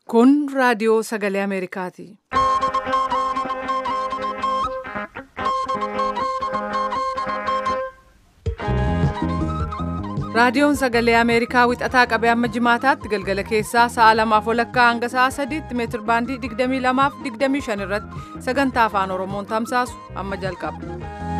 Kun raadiyoo sagalee Ameerikaati. Raadiyoon sagalee Ameerikaa wixataa qabee amma jimaataatti galgala keessaa sa'a 2:00 hanga sa'a 3:00 meetir baandii 22 fi 25 irratti sagantaa afaan Oromoon tamsaasu amma jalqaba.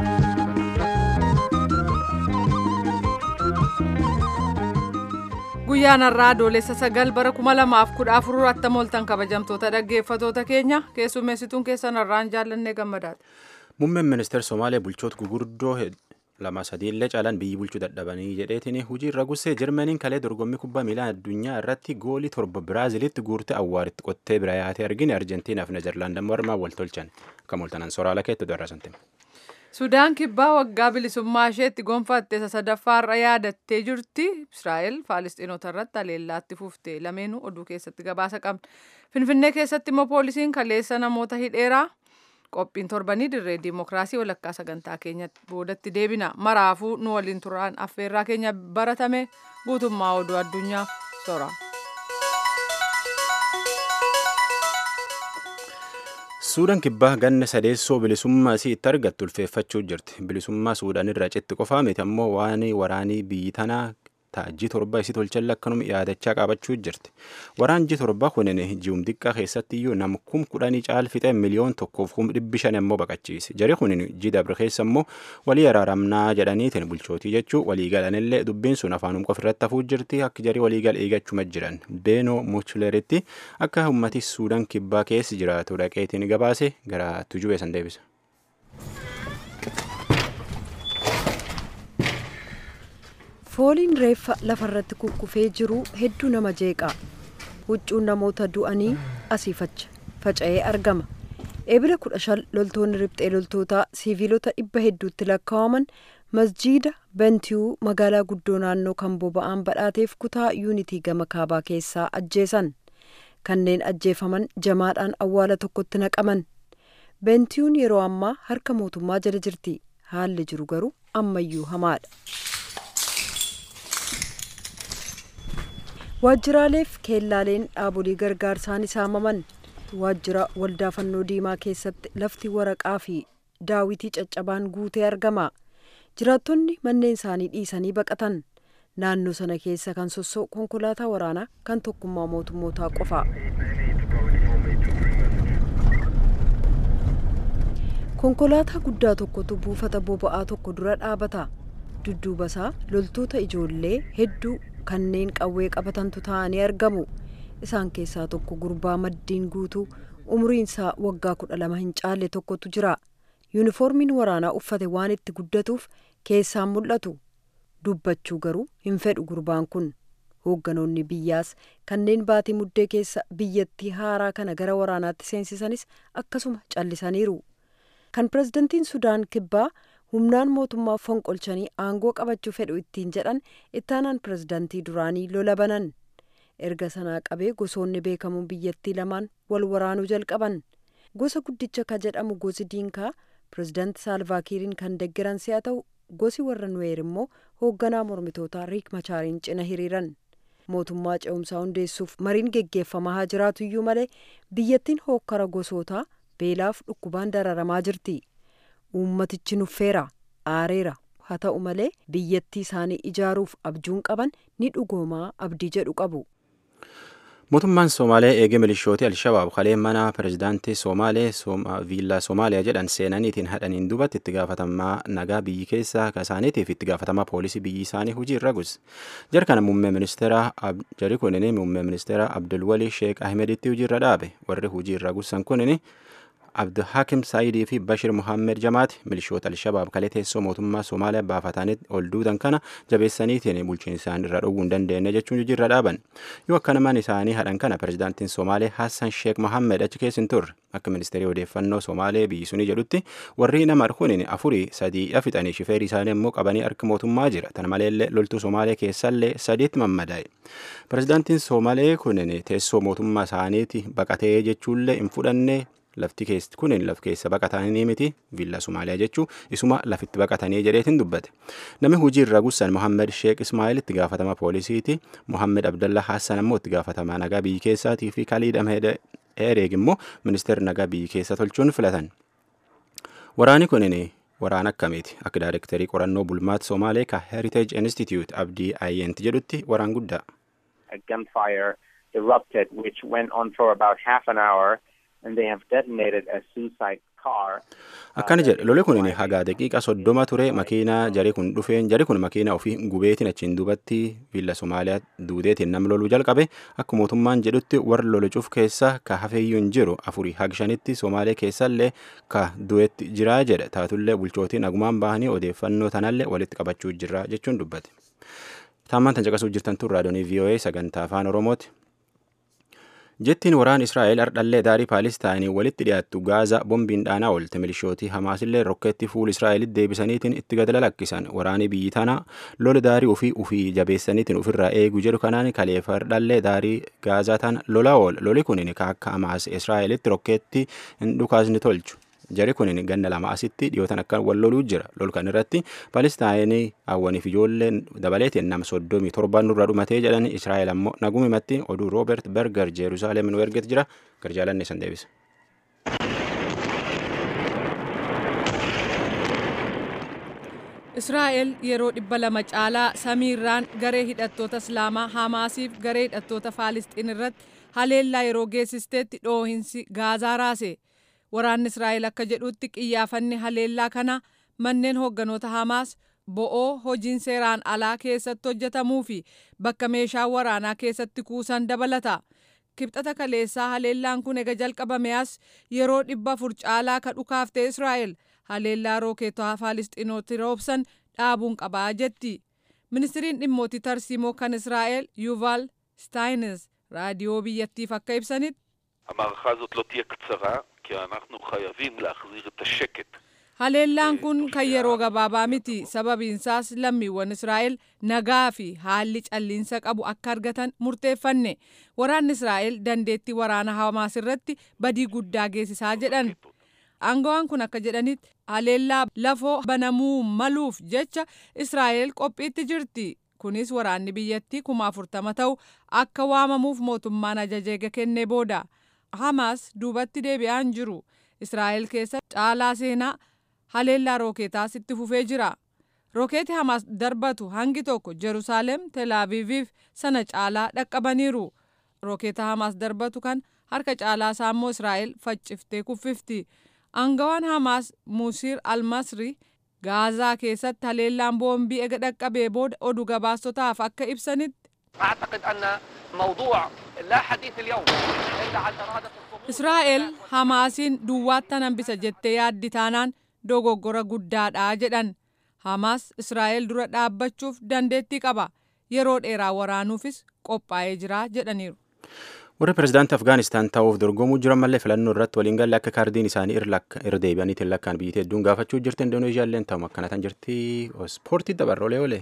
Guyyaan har'aa adoolessa 9 bara 2014 attamoltan kabajamtoota dhaggeeffatoota keenya keessummeessituun keessan har'aan jaallannee gammadaati. Muummeen ministeera Somaalee bulchoota gurguddoo lama sadiillee caalaan biyyi bulchuu dadhabanii jedheetiin hojii irra gussee Jarmaniin kalee dorgommii kubbaa miilaa addunyaa irratti goolii 7 Biraazilitti guurte awwaaritti qottee bira yaatee argine Arjentiinaaf Neezerlaand ammoo armaan wal tolchan kamooltanaan soraala keetti darrasantiin. Sudaan kibbaa waggaa bilisummaa isheetti gonfatte sadaffaarra yaadattee jirti. Israa'el Faalistiinota irratti haleellaatti fuufte lameenuu oduu keessatti gabaasa qabna. Finfinnee keessatti immoo poolisiin kaleessa namoota hidheeraa. Qophiin torbanii dirree diimokiraasii walakkaa sagantaa keenyatti boodatti deebina. Maraafuu nu waliin turaan affeerraa keenya baratame guutummaa oduu addunyaa sora. Suudaan kibbaa ganna sadeessoo bilisummaa isii itti argattu ulfeeffachuu jirti. Bilisummaa Suudaan irraa citti qofaa miti ammoo waan waraanii biyyi tanaa taajjii torba isii tolchan lakkanuma yaadachaa qabachuu jirti. Waraan ji torba kunin ji'um xiqqaa keessatti iyyuu nama 10,000 caalfixee miliyoon 1,500 ammoo baqachiise. Jari kunin ji dabre keessa ammoo walii araaramnaa jedhaniitiin bulchootii jechuu walii galanillee dubbiin sun afaanum qofa irratti hafuu jirti akka jari walii gal eeggachuma jiran. Beenoo Muchileritti akka ummati Suudaan kibbaa keessa jiraatu dhaqeetiin gabaase gara tujubee san deebisa. Fooliin reeffa lafarratti kukkufee jiru hedduu nama jeeqa. Huccuun namoota du'anii asii faca'ee argama. Eebila 15 loltoonni riphxee loltootaa siiviilota 100tti lakkaa'aman masjiida Bentiyuu magaalaa guddoo naannoo kan boba'aan badhaateef kutaa yuunitii gama kaabaa keessaa ajjeesan. Kanneen ajjeefaman jamaadhaan awwaala tokkotti naqaman. Bentiyuun yeroo ammaa harka mootummaa jala jirti. Haalli jiru garuu ammayyuu hamaadha. Waajjiraaleef keellaaleen dhaabolee gargaarsaan isaamaman. Waajjira waldaa fannoo diimaa keessatti lafti waraqaa fi daawitii caccabaan guutee argama. Jiraattonni manneen isaanii dhiisanii baqatan. Naannoo sana keessa kan sossoo konkolaataa waraanaa kan tokkummaa mootummootaa qofa. Konkolaataa guddaa tokkotu buufata boba'aa tokko dura dhaabata. Dudduuba isaa loltoota ijoollee hedduu kanneen qawwee qabatantu ta'anii argamu. Isaan keessaa tokko gurbaa maddiin guutuu umriin isaa waggaa 12 hin caalle tokkotu jira. Yuunifoormiin waraanaa uffate waan itti guddatuuf keessaan mul'atu. Dubbachuu garuu hin fedhu gurbaan kun. Hoogganoonni biyyaas kanneen baatii muddee keessa biyyattii haaraa kana gara waraanaatti seensisanis akkasuma callisaniiru. Kan pirezidantiin Sudaan kibbaa humnaan mootummaa fonqolchanii aangoo qabachuu fedhu ittiin jedhan ittaanaan pirezidantii duraanii lola banan. Erga sanaa qabee gosoonni beekamuun biyyattii lamaan wal waraanuu jalqaban. Gosa guddicha ka jedhamu gosi diinkaa pirezidanti Saalvaakiiriin kan deeggaran si'a ta'u gosi warra Nuweer immoo hoogganaa mormitootaa Riik Machaariin cina hiriiran. Mootummaa ce'umsaa hundeessuuf mariin geggeeffamaa haa jiraatu iyyuu malee biyyattiin hookkara gosootaa beelaaf dhukkubaan dararamaa jirti. Uummatichi nuffeera, aareera. Haa ta'u malee biyyattii isaanii ijaaruuf abjuun qaban ni dhugoomaa abdii jedhu qabu. Mootummaan Somaalee eegee milishooti Alshabaab kalee mana pirezidaantii Somaalee viillaa Somaaliyaa jedhan seenaniitiin hadhaniin duubatti itti gaafatamaa nagaa biyyi keessaa kasaaniitiif itti gaafatamaa poolisii biyyi isaanii hojii irra gus. Jara kana muummee ministeera Abdulwali Sheek Ahmeditti hojii irra dhaabe. Warri hojii irra gusan kunini Abdulhakim Saayidii fi Bashir Muhammed Jamaati milishoota Alshabaab kalee teessoo mootummaa Somaaliyaa baafatanii ol duutan kana jabeessaniitiin bulchiinsa isaanii irra dhowwuu hin dandeenye jechuun hojii irra dhaaban. Yoo akkanamaan isaanii hadhan kana pirezidaantiin Somaalee Hassan Sheek Mohammed achi keessa hin turre. Akka ministeerii odeeffannoo Somaalee biyyi sunii jedhutti warri nama arkuun 4 fixanii shifeerii isaanii immoo qabanii harka mootummaa jira. Tana maleellee loltuu Somaalee keessallee 8 mammadaa'e. Pirezidaantiin Somaalee kunin teessoo mootummaa isaaniiti baqatee jechuullee hin fudhanne lafti keessi kun laf keessa baqatanii miti viilla Somaaliyaa jechuu isuma lafitti baqatanii jedheetiin dubbate. Namni hojii irra gussan Mohammed Sheek Ismaa'il itti gaafatama poolisiiti. Mohammed Abdallah Hassan ammoo itti gaafatama nagaa biyyi keessaatii fi Khalid Ahmed Ereeg immoo ministeera nagaa biyyi keessa tolchuun filatan. Waraanni kunin waraana akkamiiti? Akka daayirektarii qorannoo bulmaata Somaalee ka Heritage Institute Abdii Ayyent jedhutti waraan guddaa. A gunfire erupted which went on for about half an hour and they have detonated a suicide car. Akkana jedhe lole kun haga daqiiqa 30 ture makiinaa jari kun dhufeen jari kun makiinaa ofii gubeetiin achiin duubatti viilla Somaaliyaa duudeetiin nam loluu jalqabe akka mootummaan jedhutti warra lolucuuf keessa ka hafeeyyuu hin jiru 4-5 Somaalee keessallee ka du'etti jira jedhe taatullee bulchootiin nagumaan bahanii odeeffannoo tanallee walitti qabachuu jira jechuun dubbate. Taammaan tan caqasuu jirtan tun raadiyoonii VOA sagantaa afaan Oromooti. Jettiin waraan Israa'el ardhallee daarii Paalistaayinii walitti dhiyaattu Gaazaa bombiin dhaanaa oolte milishootii Hamaasillee rokkeetti fuul Israa'elitti deebisaniitiin itti gad lakkisan waraanii biyyi tanaa lola daarii ofii jabeessaniitiin ofirraa eeguu jedhu kanaan kaleef ardhallee daarii Gaazaa tan lola ool loli kunin akka Hamaas Israa'elitti rokkeetti hin dhukaasni tolchu. Jari kunin ganna lama asitti dhiyootan akka wal loluu jira. Lol kan irratti Paalistaayinii hawwaniif ijoolleen dabaleetiin nama 37 nurra dhumatee jedhan Israa'el ammoo nagumimatti oduu Roobert Berger Jerusalem nu erget jira. Garjaalanne san deebisa. Israa'el yeroo 200 caalaa samiirraan garee hidhattoota Islaamaa Hamaasiif garee hidhattoota Faalisxiin irratti haleellaa yeroo geessisteetti dhoohinsi Gaazaa raase. Waraanni Israa'el akka jedhutti qiyyaafanni haleellaa kana manneen hoogganoota Hamaas bo'oo hojiin seeraan alaa keessatti hojjetamuu fi bakka meeshaa waraanaa keessatti kuusan dabalata. Kibxata kaleessaa haleellaan kun ega jalqabame as yeroo 400 caalaa ka dhukaafte Israa'el haleellaa rookeetaa Faalisxiinooti roobsan dhaabuun qabaa jetti. Ministiriin dhimmootii tarsiimoo kan Israa'el Yuval Steiners raadiyoo biyyattiif akka ibsanitti המערכה הזאת לא תהיה קצרה כי אנחנו חייבים להחזיר את השקט. haleellaan kun kan yeroo gabaabaa miti sababiinsaas lammiiwwan Israa'el nagaa fi haalli calliinsa qabu akka argatan murteeffanne waraanni Israa'el dandeettii waraana Hamaas irratti badii guddaa geessisaa jedhan. Aangawaan kun akka jedhanitti haleellaa lafoo banamuu maluuf jecha Israa'el qophiitti jirti. Kunis waraanni biyyattii 40,000 ta'u akka waamamuuf mootummaan ajaja kennee booda. Hamaas duubatti deebi'aa hin jiru. Israa'el keessa caalaa seenaa haleellaa rookeetaas itti fufee jira. Rookeeti Hamaas darbatu hangi tokko Jerusalem, Tel Aviviif sana caalaa dhaqqabaniiru. Rookeeta Hamaas darbatu kan harka caalaa saammoo Israa'el facciftee kuffifti. Aangawaan Hamaas Musiir Almasri Gaazaa keessatti haleellaan boombii ega dhaqqabee booda oduu gabaastotaaf akka ibsanitti أعتقد أن موضوع لا حديث اليوم إلا عن إرادة الصمود. Israa'el Hamaasiin duwwaattan hambisa jettee yaaddi taanaan dogoggora guddaadha jedhan. Hamaas Israa'el dura dhaabbachuuf dandeettii qaba. Yeroo dheeraa waraanuufis qophaa'ee jira jedhaniiru. Warri pirezidaantii Afgaanistaan ta'uuf dorgomuu jiran mallee filannoo irratti waliin galle akka kaardiin isaanii irra deebi'aniitiin lakkaan biyyi hedduun gaafachuu jirti. Indoneeziyaalleen ta'u akkana tan jirti. Ispoortii dabaroolee oolee.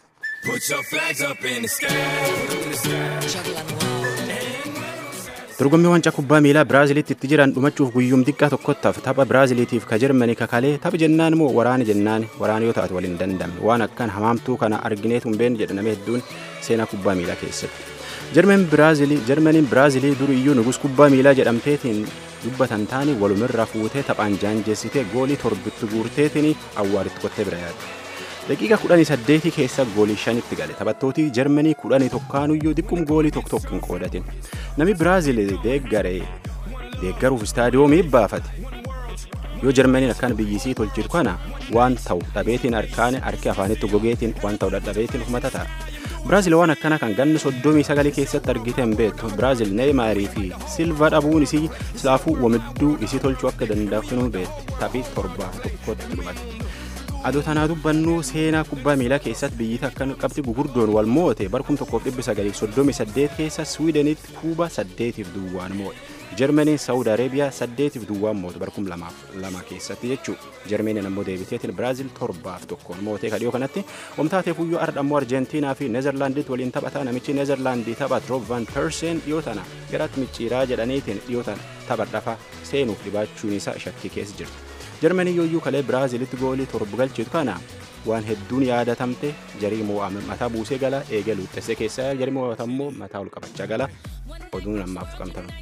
Dorgommii wancaa kubbaa miilaa Biraaziliitti itti jiran dhumachuuf guyyuum xiqqaa tokkottaaf tapha Biraaziliitiif ka Jarmanii kakalee tapha jennaan moo waraana jennaan waraana yoo taatu waliin dandamne waan akkan hamaamtuu kana argineetu hin beekne jedhaname hedduun seenaa kubbaa miilaa keessatti. Jarmaniin Biraazilii duriyyuu nugus kubbaa miilaa jedhamteetiin dubbatan taanii walumirraa fuutee taphaan jaanjeessitee goolii torbitti guurteetiin awwaaritti qottee bira yaadde. Daqiiqa 18 keessa goolii 5 gale. Taphattooti Jarmanii 11 diqqum goolii tokko hin qoodatin. Namni Biraazil deeggaruuf istaadiyoomii baafate. Yoo Jarmaniin akkaan biyyisii tolchitu kana waan ta'u dhabeetiin harki afaanitti gogeetiin waan ta'u dadhabeetiin humata ta'a. Biraazil waan akkana kan ganna 39 keessatti argite hin beektu. Biraazil Neeyimaarii fi Silva dhabuun isii silaafuu wamidduu isii tolchuu akka danda'u beekti. Taphii 7-1 dhumate. Adoo tanaa dubbannuu seenaa kubbaa miilaa keessatti biyyita akkan qabxii gugurdoon wal moote barkum 1938 keessa Swiidenitti Kuuba 8-2 moote. Jarmaniin Saawud Areebiyaa 8-2 moote barkum 2 keessatti jechuu. Jarmaniin ammoo deebiteetiin Biraazil 7-1 mootee kadhiyoo kanatti omtaatee fuyyoo ardha ammoo Arjentiinaa fi Neezerlaandiitti waliin taphataa namichi Neezerlaandii taphat Rob van Persen dhiyoo tana garatti micciiraa jedhaniitiin dhiyoo tana taphadhafa seenuuf dhibaachuun isaa shakkii keessa jirti. Jarmanii yooyyuu kalee Biraazilitti goolii 7 galchitu kana waan hedduun yaadatamte jarii mo'ame mataa buusee gala eegalu xesee keessaa jarii mo'atammoo mataa ol qabachaa gala oduun ammaaf qabtan.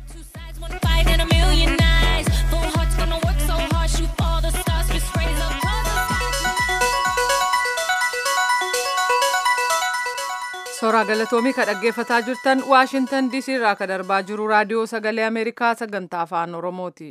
Soraa galatoomii ka dhaggeeffataa jirtan Waashintan DC irraa ka darbaa jiru raadiyoo sagalee Ameerikaa sagantaa afaan Oromooti.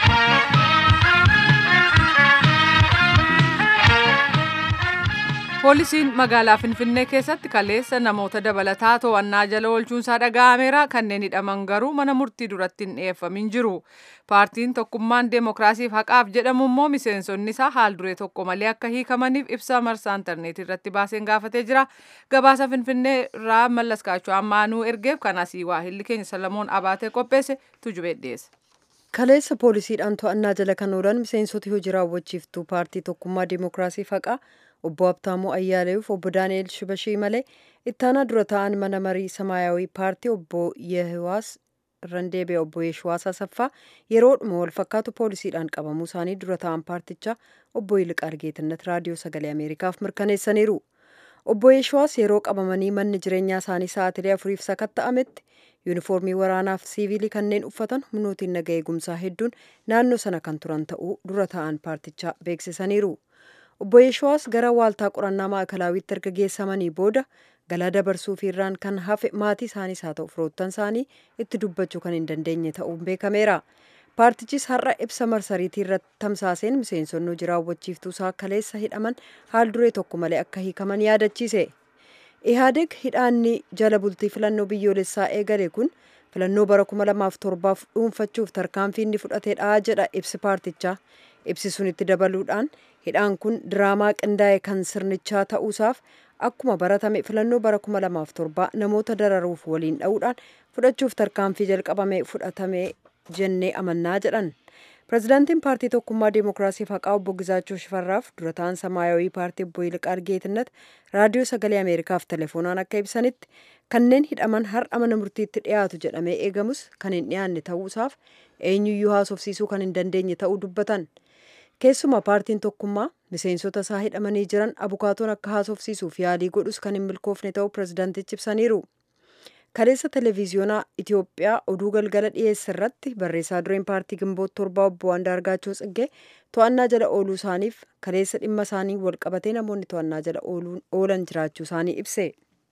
Poolisiin magaalaa Finfinnee keessatti kaleessa namoota dabalataa to'annaa jala oolchuunsaa dhaga'ameera. Kanneen hidhaman garuu mana murtii duratti hin dhiyeeffamin jiru. Paartiin Tokkummaan Deemokiraasiif Haqaaf jedhamu immoo miseensonni isaa haal duree tokko malee akka hiikamaniif ibsa marsaa intarneetii irratti baaseen gaafatee jira. Gabaasa Finfinnee irraa Mallas Kaachoo ammaanuu ergeef kan asii waahilli keenya Salamoon Abaatee qopheesse tujubee dhiyeesse. Kaleessa poolisiidhaan to'annaa jala kan oolan miseensota hojii raawwachiiftuu paartii Tokkummaa Deemokiraasiif Haqaa obbo Habtaamuu Ayyaaleef obbo Daani'el Shibashii malee ittaanaa dura ta'an mana marii Samaayawii paartii obbo Yehiwaas Randeebee obbo Yeeshuwaas Asaffaa yeroodhuma wal fakkaatu poolisiidhaan qabamuu isaanii dura ta'an paartichaa obbo Yiliqaar Geetinnat raadiyoo sagalee Ameerikaaf mirkaneessaniiru. Obbo Yeeshuwaas yeroo qabamanii manni jireenyaa isaanii sa'aatilee 4 sakatta'ametti yuunifoormii waraanaaf siivilii kanneen uffatan humnootiin naga eegumsaa hedduun naannoo sana kan turan ta'uu dura ta'an paartichaa beeksisaniiru. Obbo Yeeshuwaas gara waaltaa qorannaa maakalawiitti erga geessamanii booda galaa dabarsuu fi irraan kan hafe maatii isaaniis haa ta'u firoottan isaanii itti dubbachuu kan hin dandeenye ta'uun beekameera. Paartichis har'a ibsa marsariitii irratti tamsaaseen miseensonni hojii raawwachiiftuu isaa kaleessa hidhaman haal duree tokko malee akka hiikaman yaadachiise. Ihaadeg hidhaanni jala bultii filannoo biyyoolessaa eegale kun filannoo bara 2007 dhuunfachuuf tarkaanfii inni fudhateedha jedha ibsi paartichaa. Ibsi sun itti dabaluudhaan hidhaan kun diraamaa qindaa'e kan sirnichaa ta'uusaaf akkuma baratame filannoo bara 2007 namoota dararuuf waliin dha'uudhaan fudhachuuf tarkaanfii jalqabame fudhatame jennee amannaa jedhan. Pireezidaantiin paartii Tokkummaa Deemokiraasiif Haqaa obbo Gizaachoo Shifarraaf dura ta'an Samaayawii paartii obbo Yiliqaar Geetinnat raadiyoo sagalee Ameerikaaf telefoonaan akka ibsanitti kanneen hidhaman har'a mana murtiitti dhiyaatu jedhamee eegamus kan hin dhiyaanne ta'uusaaf eenyuyyuu haasofsiisuu kan hin dandeenye ta'uu dubbatan. Keessumaa paartiin Tokkummaa miseensota isaa hidhamanii jiran abukaatoon akka haasofsiisuuf yaalii godhus kan hin milkoofne ta'uu pireezidaantichi ibsaniiru. Kaleessa televiziyoonaa Itoophiyaa oduu galgala dhiyeesse irratti barreessaa dureen paartii Gimboot 7 obbo Andaargaachoo Tsiggee to'annaa jala ooluu isaaniif kaleessa dhimma isaanii wal qabatee namoonni to'annaa jala oolan jiraachuu isaanii ibse.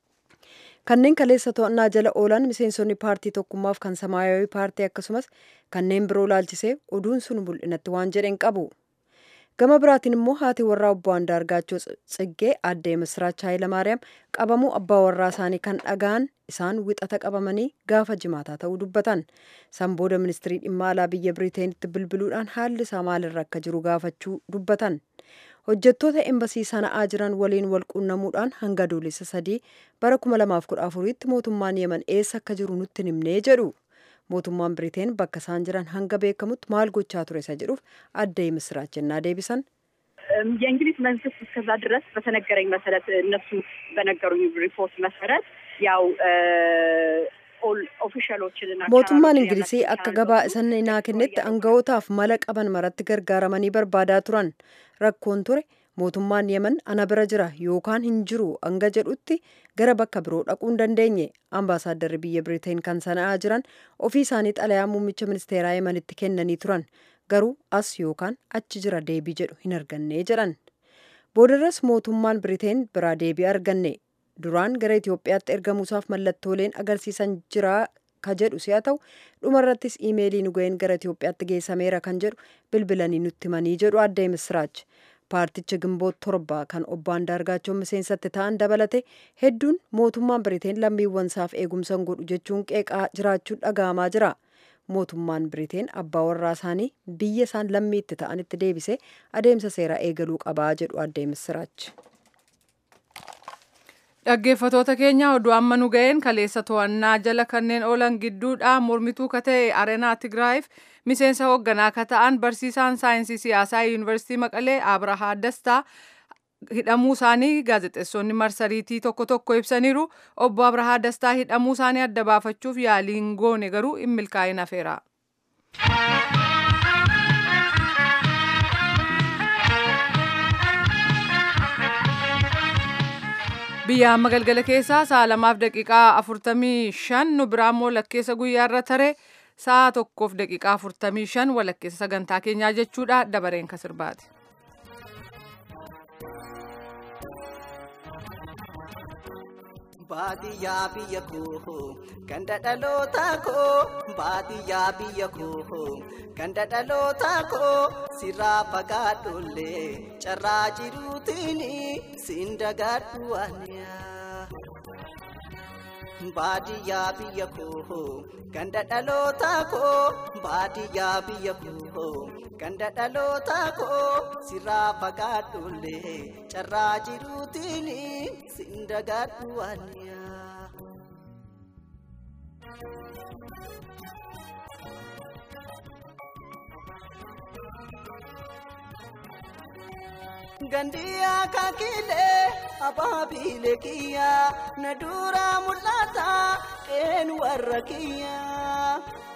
Kanneen kaleessa to'annaa jala oolan miseensonni paartii Tokkummaaf kan Samaayawii paartii akkasumas kanneen biroo laalchisee oduun sun mul'inatti waan jedhen qabu. Gama biraatiin immoo haati warraa obbo Andaargaachoo Tsiggee aadde Misiraach Hayilamaariyaam qabamuu abbaa warraa isaanii kan dhaga'an isaan wixata qabamanii gaafa jimaataa ta'uu dubbatan. San booda ministirii dhimma alaa biyya Biriiteenitti bilbiluudhaan haalli isaa maalirra akka jiru gaafachuu dubbatan. Hojjettoota embasii sana'aa jiran waliin wal quunnamuudhaan hanga adoolessa 3 bara 2014tti mootummaan Yemen eessa akka jiru nutti himnee jedhu. Mootummaan Biriteen bakka isaan jiran hanga beekamutti maal gochaa ture isa jedhuuf aadde Misiraach እና deebisan. የእንግሊዝ መንግስት እስከዛ ድረስ በተነገረኝ መሰረት እነሱ በነገሩኝ ሪፖርት መሰረት ያው ኦፊሻሎችንና mootummaan Ingilizii akka gabaa isan naa kennetti anga'ootaaf mala qaban maratti gargaaramanii barbaadaa turan rakkoon ture mootummaan Yemen ana bira jira yookaan hin jiru hanga jedhutti gara bakka biroo dhaquu hin dandeenye. Ambaasaaddarri biyya Biriteen kan sana'aa jiran ofii isaanii xalayaa muummicha ministeeraa Yemenitti kennanii turan. Garuu as yookaan achi jira deebii jedhu hin arganne jedhan. Boodarras mootummaan Biriteen biraa deebii arganne. Duraan gara Itoophiyaatti ergamuusaaf mallattooleen agarsiisan jira ka jedhu si'a ta'u dhumarrattis iimeelii nu ga'een gara Itoophiyaatti geessameera kan jedhu bilbilanii nutti himanii jedhu aadde Misiraach. Paarticha Gimboot 7 kan obbo Andaargaachoo miseensatti ta'an dabalate hedduun mootummaan Biriteen lammiiwwan isaaf eegumsa godhu jechuun qeeqaa jiraachuun dhaga'amaa jira. Mootummaan Biriteen abbaa warraa isaanii biyya isaan lammiitti ta'anitti deebisee adeemsa seeraa eegaluu qabaa jedhu aadde Misiraach. Dhaggeeffatoota keenya oduu amma nu ga'een kaleessa to'annaa jala kanneen oolan gidduudha mormituu ka ta'e Areenaa Tigraayiif miseensa hoogganaa ka ta'an barsiisaan saayinsii siyaasaa Yuunivarsiitii Maqalee Abrahaa Dastaa hidhamuu isaanii gaazexeessonni marsariitii tokko ibsaniiru. Obbo Abrahaa Dastaa hidhamuu isaanii adda baafachuuf yaaliin goone garuu hin milkaa'in hafeera. Biyya amma galgala keessaa sa'a 2:45 nu biraa immoo lakkeessa guyyaarra tare sa'a 1:45 walakkeessa sagantaa keenyaa jechuudha dabareen ka sirbaati. Baadiyyaa biyya koo ganda dhaloota koo baadiyyaa biyya koo ganda dhaloota koo sirraa fagaadhollee carraa jiruutiin siin dagaadhu waaniyaa. Baadiyyaa biyya koo ganda dhaloota koo baadiyyaa biyya koo ganda dhaloota koo sirraa fagaadhollee carraa jiruutiin siin dagaadhu waaniyaa. Gandiyaa kakilee abaabilee kiyyaa na duraa mul'ata een warra kiyyaa.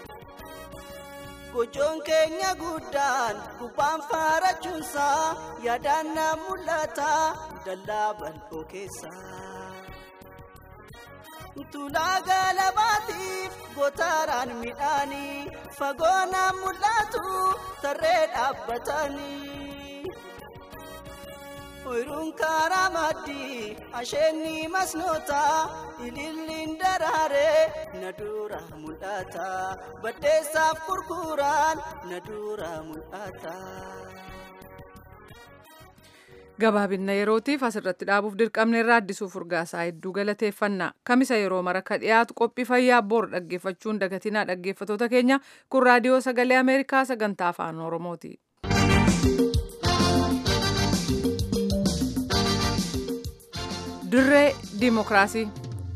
Gochoon keenya guddaan gubbaan faarachuunsaa yaadaan na mul'ata dallaa bal'oo keessaa. Tulaa galabaatiif gootaraan midhaanii fagoo na mul'atu tarree dhaabbatanii. Oyiruun karaa maddii asheenni masnoota ililliin daraaree na dura mul'ata baddeessaaf gurguraan na dura mul'ata. Gabaabinna yerootiif asirratti dhaabuuf dirqamne irraa addisuu furgaasaa hedduu galateeffannaa kamisa yeroo mara ka dhiyaatu qophii fayyaa bor dhaggeeffachuun dagatinaa dhaggeeffatoota keenya kun raadiyoo sagalee Ameerikaa sagantaa afaan Oromooti. Dirree Dimookiraasii.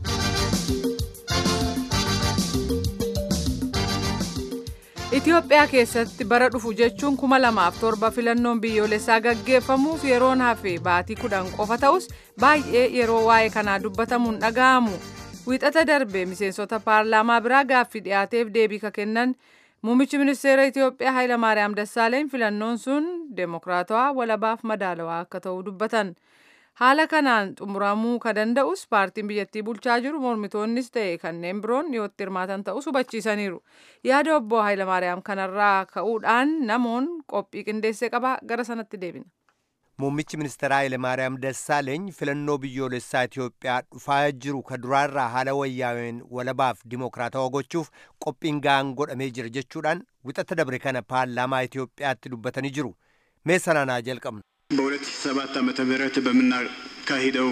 Itoophiyaa keessatti bara dhufu jechuun 2007 filannoon biyyoolessaa gaggeeffamuuf yeroon hafe baatii 10 qofa ta'us baay'ee yeroo waa'ee kanaa dubbatamuun dhaga'amu. Wiixata darbe miseensota paarlaamaa biraa gaaffii dhiyaateef deebii ka kennan muummichi ministeera Itoophiyaa Hayilamaariyaam Dassaaleny filannoon sun demookiraatawaa walabaaf madaalawaa akka ta'u dubbatan. Haala kanaan xumuramuu ka danda'us paartiin biyyattii bulchaa jiru mormitoonnis ta'e kanneen biroon dhiyootti hirmaatan ta'us hubachiisaniiru. Yaada obbo Hayilamaariyaam kanarraa ka'uudhaan namoon qophii qindeessee qaba gara sanatti deebina. Muummichi ministeeraa Hayilamaariyaam Dassaaleny filannoo biyyoolessaa Itoophiyaa dhufaa jiru ka duraarraa haala wayyaa'een walabaaf dimookiraatawaa gochuuf qophiin ga'aan godhamee jira jechuudhaan wixata dabre kana paarlaamaa Itoophiyaatti dubbatanii jiru. Mee sanaan jalqabna. በ2007 ዓመተ ምህረት በመናካሂደው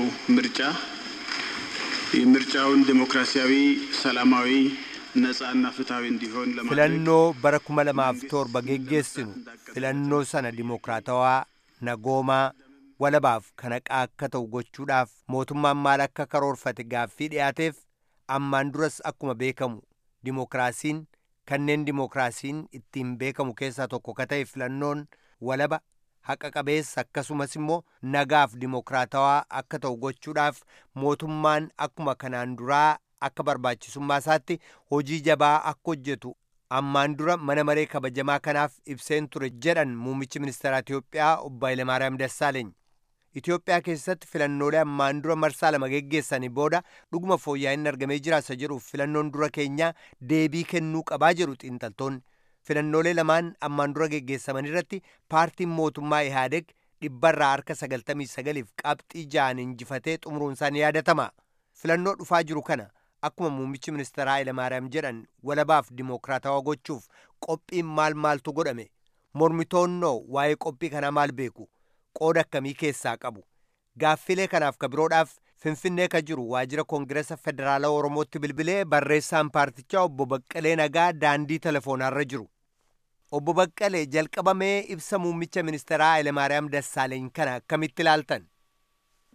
ምርጫውን ዲሞክራሲያዊ ሰላማዊ ነጻና ፍትሃዊ እንዲሆን ለማድረግ filannoo bara 2007 geggeessinu filannoo sana dimookiraatawaa nagoomaa walabaaf kan akka ta'u gochuudhaaf mootummaan maal akka karoorfate gaaffii dhiyaateef ammaan duras akkuma beekamu dimookiraasiin kanneen dimookiraasiin ittiin beekamu keessaa tokko ka ta'e filannoon walaba haqa qabeessa akkasumas immoo nagaaf dimookiraatawaa akka ta'u gochuudhaaf mootummaan akkuma kanaan duraa akka barbaachisummaa isaatti hojii jabaa akka hojjetu ammaan dura mana maree kabajamaa kanaaf ibseen ture jedhan muummichi ministeeraa Itoophiyaa obbo Hayilamaariyaam Dassaaleny. Itoophiyaa keessatti filannoolee ammaan dura marsaa 2 geggeessanii booda dhuguma fooyya'inni argamee jira isa jedhuuf filannoon dura keenyaa deebii kennuu qabaa jiru xiinxaltoonni. Filannoolee lamaan ammaan dura geggeessaman irratti paartiin mootummaa Ihaadeg dhibbarraa harka 99f qabxii 6 injifatee xumuruun isaa ni yaadatama. Filannoo dhufaa jiru kana akkuma muummichi ministeeraa Hayilamaariyaam jedhan walabaaf dimookiraatawaa gochuuf qophiin maaltu godhame? Mormitoonnoo waa'ee qophii kanaa maal beeku? Qooda akkamii keessaa qabu? Gaaffilee kanaaf ka biroodhaaf Finfinnee ka jiru waajjira Koongireesa Federaalaa Oromootti bilbilee barreessaan paartichaa obbo Baqqalee Nagaa daandii telefoonarra jiru. Obbo Baqqalee jalqabamee ibsa muummicha ministeeraa Hayilamaariyaam Dassaaleny kana akkamitti ilaaltan?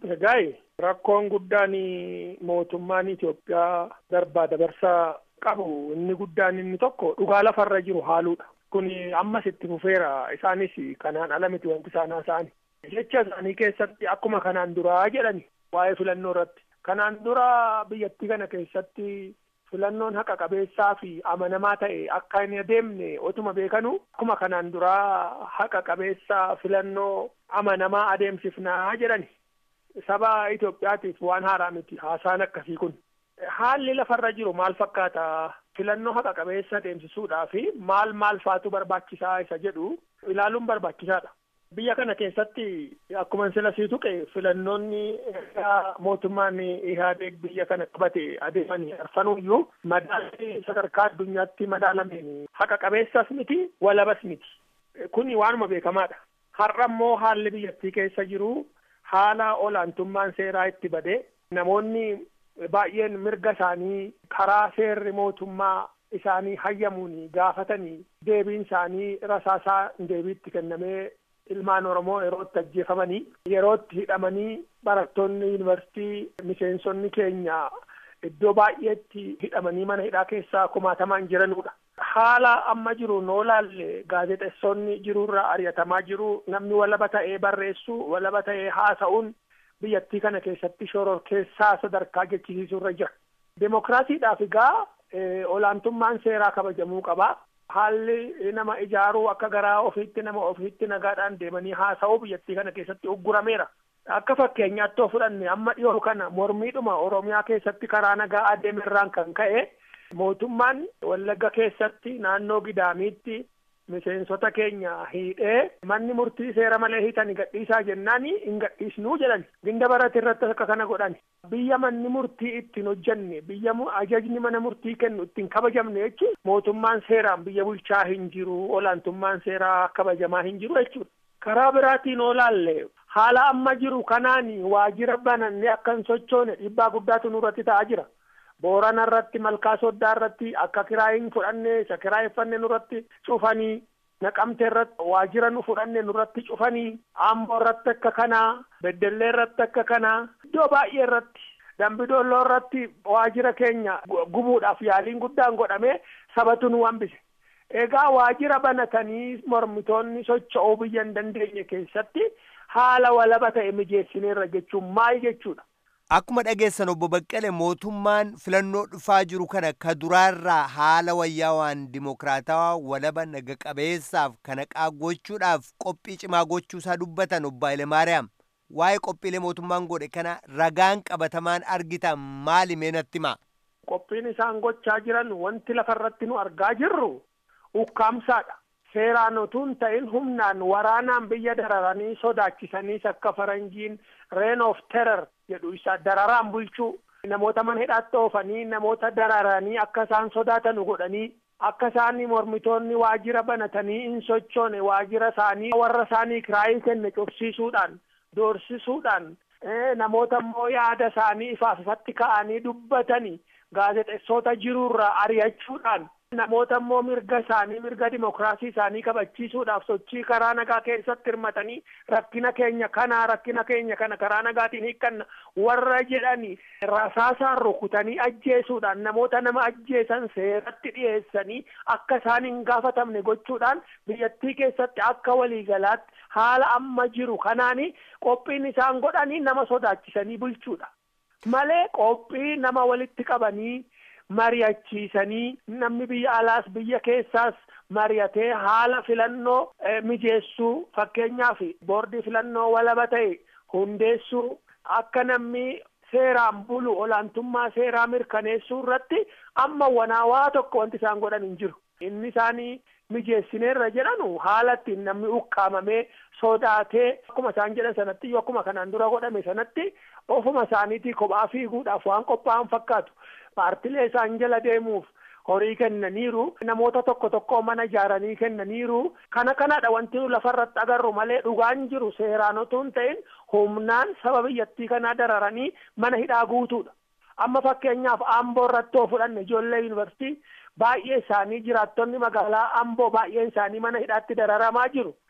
Egaa rakkoon guddaan mootummaan Itoophiyaa darbaa dabarsaa qabu inni guddaan inni tokko dhugaa lafarra jiru haaluudha. Kun ammas itti fufeera. Isaanis kanaan ala miti wanti isaan haasa'an. Jecha isaanii keessatti akkuma kanaan duraa jedhani waa'ee filannoo irratti. Kanaan dura biyyattii kana keessatti filannoon haqa qabeessaa fi amanamaa ta'e akka hin adeemne otuma beekanu akkuma kanaan duraa haqa qabeessaa filannoo amanamaa adeemsifnaa jedhani. Saba Itoophiyaatiif waan haaraa miti haasaan akkasii kun. Haalli lafarra jiru maal fakkaata? Filannoo haqa qabeessa adeemsisuudhaa fi maal faatu barbaachisaa isa jedhu ilaaluun barbaachisaadha. Biyya kana keessatti akkuma sila sii tuqe filannoonni mootummaan Ihaadeeg biyya kana qabate adeemanii arfanuyyuu madaalli sadarkaa addunyaatti madaalameen haqa qabeessas miti walabas miti. Kuni waanuma beekamaadha. Har'a immoo haalli biyyattii keessa jiru haala olaantummaan seeraa itti bade namoonni baay'een mirga isaanii karaa seerri mootummaa isaanii hayyamuun gaafatanii deebiin isaanii rasaasaa deebiitti kennamee ilmaan Oromoo yerootti ajjeefamanii yerootti hidhamanii barattoonni yuunivarsiitii miseensonni keenya iddoo baay'eetti hidhamanii mana hidhaa keessaa kumaatamaan jiranudha. Haala amma jiru noo laalle gaazexeessonni jirurraa ari'atamaa jiru namni walaba ta'ee barreessu walaba ta'ee haasa'uun biyyattii kana keessatti shororkeessaa sadarkaa jechisiisurra jira. Demokraasiidhaaf egaa olaantummaan seeraa kabajamuu qaba. Haalli nama ijaaruu akka garaa ofiitti nama ofiitti nagaadhaan deemanii haasa'uu biyyattii kana keessatti uggurameera. Akka fakkeenyaatti fudhanne amma dhiyoo kana mormiidhuma Oromiyaa keessatti karaa nagaa adeemerraan kan ka'e mootummaan Wallagga keessatti naannoo Gidaamiitti miseensota keenya hidhee manni murtii seera malee hiitanii gadhiisaa jennaan hin gadhiisnuu jedhan. Ginda barate irratti akka kana godhan. Biyya manni murtii ittiin hojjenne biyya ajajni mana murtii kennu ittiin kabajamne jechuun mootummaan seeraan biyya bulchaa hin jiru olaantummaan seeraa kabajamaa hin jiru jechuudha. Karaa biraatiin olaalle haala amma jiru kanaan waajjira bananne akka hin sochoone dhiibbaa guddaatu nurratti ta'aa jira. Boorana irratti malkaa soddaa irratti akka kiraayin fudhanne isa kiraayeffanne nurratti cufanii Naqamtee irratti waajjira nu fudhanne nurratti cufanii Amboo irratti akka kanaa Beddellee irratti akka kanaa iddoo baay'ee irratti Dambidolloo irratti waajjira keenya gubuudhaaf yaaliin guddaan godhamee sabatu nu hambise. Egaa waajjira banatanii mormitoonni socho'uu biyya hin dandeenye keessatti haala walaba ta'e mijeessineerra jechuun maal jechuudha? Akkuma dhageessan obbo Baqqalee mootummaan filannoo dhufaa jiru kana ka duraarraa haala wayyaawaan dimokiraatawaa walaba naga qabeessaaf kana gochuudhaaf qophii cimaa gochuusaa dubbatan obbo Hayilemaariyaam. Waa'ee qophiilee mootummaan godhe kana ragaan qabatamaan argitan maali mee natti himaa? Qophiin isaan gochaa jiran wanti lafarratti nu argaa jirru ukkaamsaadha. Seeraan utuu hin ta'in humnaan waraanaan biyya dararanii sodaachisaniis akka faranjiin reign of terror jedhu isa dararaan bulchuu namoota mana hidhaatti oofanii namoota dararanii akka isaan sodaatan godhanii akka isaan mormitoonni waajjira banatanii hin sochoone waajjira isaanii warra isaanii kiraayii kenne cufsiisuudhaan doorsisuudhaan namoota immoo yaada isaanii ifaaf ifatti ka'anii dubbatanii gaazexeessota jirurraa ari'achuudhaan namoota immoo mirga isaanii mirga dimokiraasii isaanii kabachiisuudhaaf sochii karaa nagaa keessatti hirmatanii rakkina keenya kana karaa nagaatiin hiikkanna warra jedhanii rasaasaan rukutanii ajjeesuudhaan namoota nama ajjeesan seeratti dhiyeessanii akka isaan hin gaafatamne gochuudhaan biyyattii keessatti akka waliigalaatti haala amma jiru kanaanii qophiin isaan godhanii nama sodaachisanii bulchuudha malee qophii nama walitti qabanii mari'achiisanii namni biyya alaas biyya keessaas mari'atee haala filannoo mijeessuu fakkeenyaaf boordii filannoo walaba ta'e hundeessuu akka namni seeraan bulu olaantummaa seeraa mirkaneessuu irratti amma wanaawaa tokko wanti isaan godhan hin jiru. Inni isaanii mijeessineerra jedhanu haala ittiin namni ukkaamamee sodaatee akkuma isaan jedhan sanatti yoo akkuma kanaan dura godhame sanatti ofuma isaaniitii kophaa fiiguudhaaf waan qophaa'an fakkaatu. Paartilee isaan jala deemuuf horii kennaniiru namoota tokko mana ijaaranii kennaniiru kanadha wanti nu lafarratti agarru malee dhugaan jiru seeraan utuu hin ta'in humnaan saba biyyattii kanaa dararanii mana hidhaa guutuudha. Amma fakkeenyaaf Amboo irratti fudhanne ijoollee yuunivarsiitii baay'ee isaanii jiraattonni magaalaa Amboo baay'een isaanii mana hidhaatti dararamaa jiru.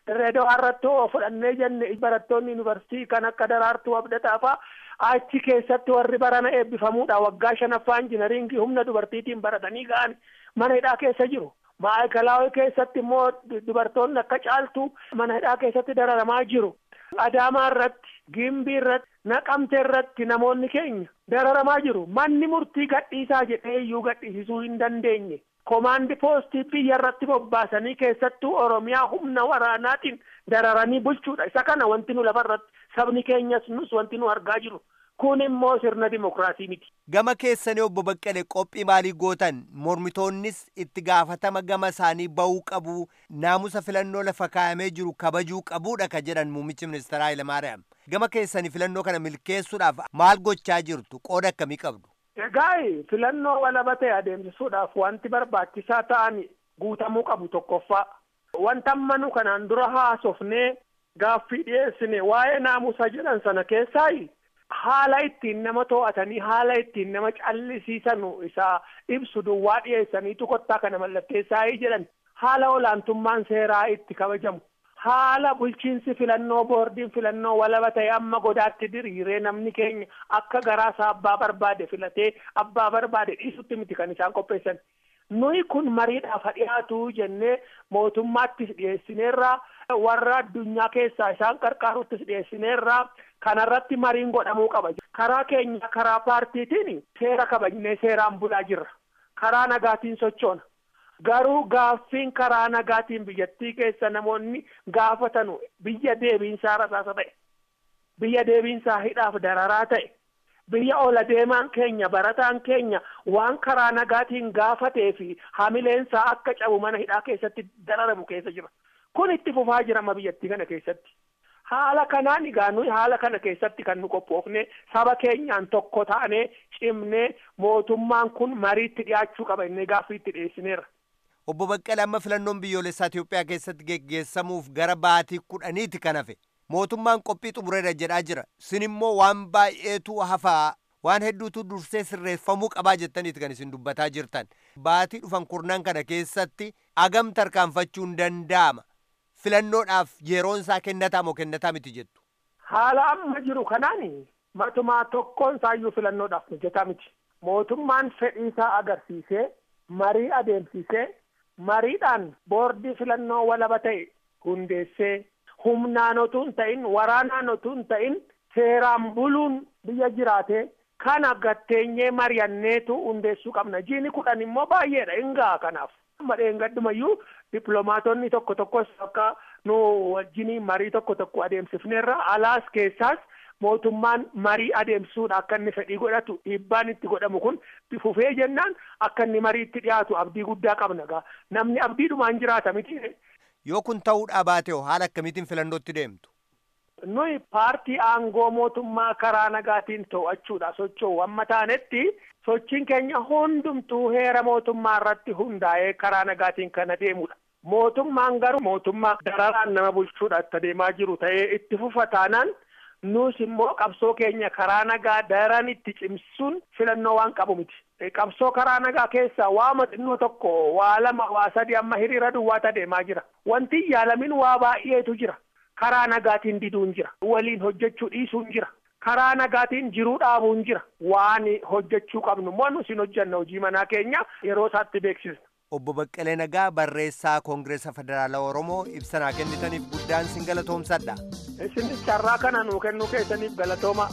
Dirreedawaa irratti fudhannee jenne barattoonni yuunivarsiitii kan akka Daraartuu Abdataa fa'aa achi keessatti warri barana eebbifamuudha waggaa 5ffaa injinariingii humna dubartiitiin baratanii ga'an mana hidhaa keessa jiru. Maayikalaawii keessatti immoo dubartoonni akka Caaltuu mana hidhaa keessatti dararamaa jiru. Adaamaa irratti, Gimbii irratti, Naqamtee irratti namoonni keenya dararamaa jiru. Manni murtii gadhiisaa jedhee iyyuu gadhiisisuu hin dandeenye. Komaandi poostii biyya irratti bobbaasanii keessattuu Oromiyaa humna waraanaatiin dararanii bulchuudha. Isa kana wanti nu lafarratti sabni keenyas nus wanti nu argaa jiru. Kun immoo sirna dimokiraasii miti. Gama keessanii obbo Baqqalee qophii maalii gootan? Mormitoonnis itti gaafatama gama isaanii bahuu qabu, naamusa filannoo lafa kaa'amee jiru kabajuu qabuudha ka jedhan muummichi ministeeraa Hayilamaariyaam. Gama keessanii filannoo kana milkeessuudhaaf maal gochaa jirtu? Qooda akkamii qabdu? Egaa filannoo walaba ta'e adeemsisuudhaaf wanti barbaachisaa ta'an guutamuu qabu tokkoffaa. Wanta amma nu kanaan dura haasofnee gaaffii dhiyeessine waa'ee naamusa jedhan sana keessaa haala ittiin nama to'atanii haala ittiin nama callisiisan isaa ibsu duwwaa dhiyeessaniitu kottaa kana mallatteessaa jedhan haala olaantummaan seeraa itti kabajamu. Haala bulchiinsi filannoo boordiin filannoo walaba ta'e amma godaatti diriiree namni keenya akka garaasaa abbaa barbaade filatee abbaa barbaade dhiisutti miti kan isaan qopheessan. Nuyi kun mariidhaaf dhiyaatu jennee mootummaattis dhiyeessineerraa warra addunyaa keessaa isaan qarqaaruttis dhiyeessineerraa kanarratti mariin godhamuu qaba. Karaa keenya karaa paartiitiin seera kabajnee seeraan bulaa jirra. Karaa nagaatiin sochoona. Garuu gaaffiin karaa nagaatiin biyyattii keessa namoonni gaafatanu biyya deebiinsaa rasaasa ta'e, biyya deebiinsaa hidhaaf dararaa ta'e, biyya ola deemaan keenya barataan keenya waan karaa nagaatiin gaafatee fi hamileensaa akka cabu mana hidhaa keessatti dararamu keessa jira. Kun itti fufaa jira amma biyyattii kana keessatti. Haala kanaan egaa nuyi haala kana keessatti kan nu qophoofne saba keenyaan tokko taanee cimnee mootummaan kun mariitti dhiyaachuu qaba innee gaaffii itti dhiyeessineerra. Obbo Baqqalee amma filannoon biyyoolessaa Itoophiyaa keessatti geggeessamuuf gara baatii 10 kan hafe. Mootummaan qophii xumureera jedhaa jira. Isin immoo waan baay'eetu hafaa waan hedduutu dursee sirreeffamuu qabaa jettaniiti kan isin dubbataa jirtan. Baatii dhufan 10 kana keessatti agam tarkaanfachuun danda'ama. Filannoodhaaf yeroon isaa kennataa moo kennataa miti jettu? Haala amma jiru kanaan matumaa tokkoon isaayyuu filannoodhaaf mijataa miti. Mootummaan fedhii isaa agarsiisee marii adeemsisee mariidhaan boordii filannoo walaba ta'e hundeessee humnaan otuu hin ta'in waraanaan otuu hin ta'in seeraan buluun biyya jiraate kana gatteenyee mari'anneetu hundeessuu qabna. Jiini 10 immoo baay'eedha hingaa kanaaf. Madheen gaddumayyuu dippiloomaatonni tokko tokkos akka nu wajjinii marii tokko adeemsifneerra alaas keessaas mootummaan marii adeemsuudha akka inni fedhii godhatu dhiibbaan itti godhamu kun fufee jennaan akka inni mariitti dhiyaatu abdii guddaa qabna gaa namni abdiidhumaan jiraata miti. Yoo kun ta'uudhaa baate haala akkamiitiin filannootti deemtu? Nuyi paartii aangoo mootummaa karaa nagaatiin to'achuudha socho'u amma taanetti sochiin keenya hundumtuu heera mootummaa irratti hundaa'ee karaa nagaatiin kana deemudha. Mootummaan garuu mootummaa dararaan nama bulchuudha itti deemaa jiru ta'ee itti fufa taanaan nus immoo qabsoo keenya karaa nagaa daran itti cimsuun filannoo waan qabu miti. Qabsoo karaa nagaa keessaa waa xinnoo tokko waa 2 waa 3 amma hiriira duwwaata deemaa jira. Wanti yaalamin waa baay'eetu jira. Karaa nagaatiin diduun jira. Waliin hojjechuu dhiisuun jira. Karaa nagaatiin jiruu dhaabuun jira. Waan hojjechuu qabnu immoo nus hin hojjenna hojii manaa keenya yeroo isaatti beeksisna. Obbo Baqqalee Nagaa barreessaa Koongireesa Federaalaa Oromoo ibsa kennitaniif guddaan sin galatoomsadha. Isinis carraa kana nuu kennuu keessaniif galatooma.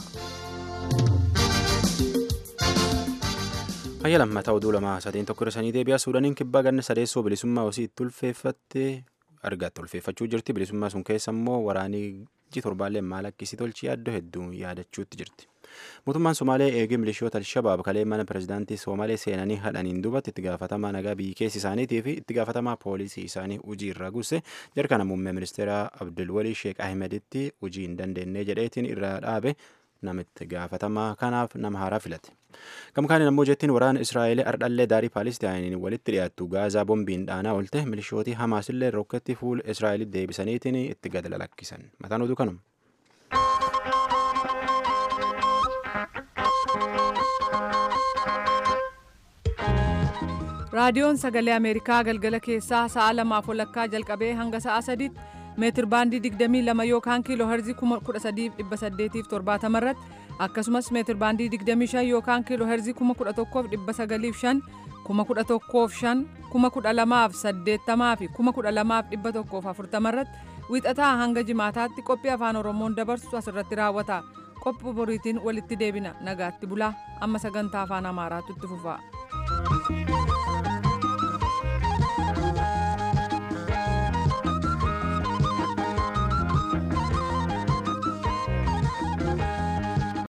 Hayya lammataa oduu 2-3 irratti deebi'aa Suudaaniin kibbaa ganna sadeessoo bilisummaa osii itti ulfeeffattee argatte ulfeeffachuu jirti. Bilisummaa sun keessa immoo waraanii G7 maal akkasii tolchii yaaddoo hedduu yaadachuutti jirti. Mootummaan Somaalee eegee milishoota Al-Shabaab kalee mana pirezidaantii Somaalee seenanii hadhaniin duubatti itti gaafatamaa nagaa biyyi keessi isaaniitii fi itti gaafatamaa poolisii isaanii hojii irraa guuse jarkana muummee ministeera Abdulwalii Sheek Ahmeditti hojii hin dandeenye jedheetiin irraa dhaabe namitti gaafatamaa kanaaf nama haaraa filate. Gamkaaniin ammoo jettiin waraana Israa'elee ardhallee daarii Paalistaayiniin walitti dhiyaattu Gaazaa bombiin dhaanaa oolte milishootii Hamaasillee rokketti fuula Israa'elitti deebisaniitiin itti gad lalakkisan. Mataan oduu kanuma. raadiyoon sagalee ameerikaa galgala keessaa sa'a 2 jalqabee hanga sa'a 3 meetir baandii 22 yookaan kiiloo herzii 13870 irratti akkasumas meetir baandii 25 yookaan kiiloo herzii 11905 1105 12080 fi 12140 irratti wiixataa hanga jimaataatti qophii afaan oromoon dabarsu asirratti raawwata. Qophii boriitiin walitti deebina. Nagaatti bulaa. Amma sagantaa afaan amaaraatu itti fufa.